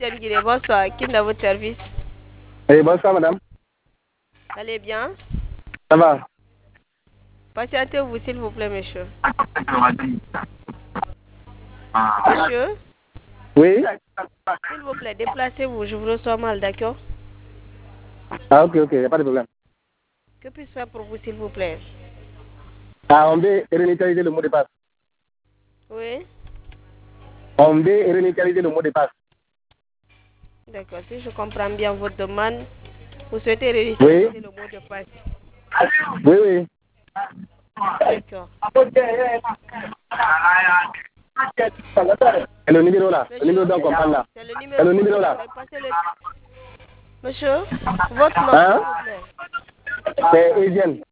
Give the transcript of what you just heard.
Guinée, bonsoir. Qui est dans votre service? Oui, bonsoir madame. Allez bien? Ça va? Patientez-vous, s'il vous plaît, monsieur. Monsieur, Oui? s'il vous plaît, déplacez-vous. Je vous reçois mal, d'accord? Ah, ok, ok, y a pas de problème. Que puis-je faire pour vous, s'il vous plaît? Ah, on veut réinitialiser le mot de passe. Oui? On veut réinitialiser le mot de passe. D'accord. Si je comprends bien votre demande, vous souhaitez Oui? réinitialiser le mot de passe. Oui, oui. D'accord. Et le numéro là, le numéro Monsieur, d'un compagnon là. c'est le Et numéro le que numéro vous là. avez passé le... Monsieur, votre nom, s'il Hein? vous plaît. C'est Eugène.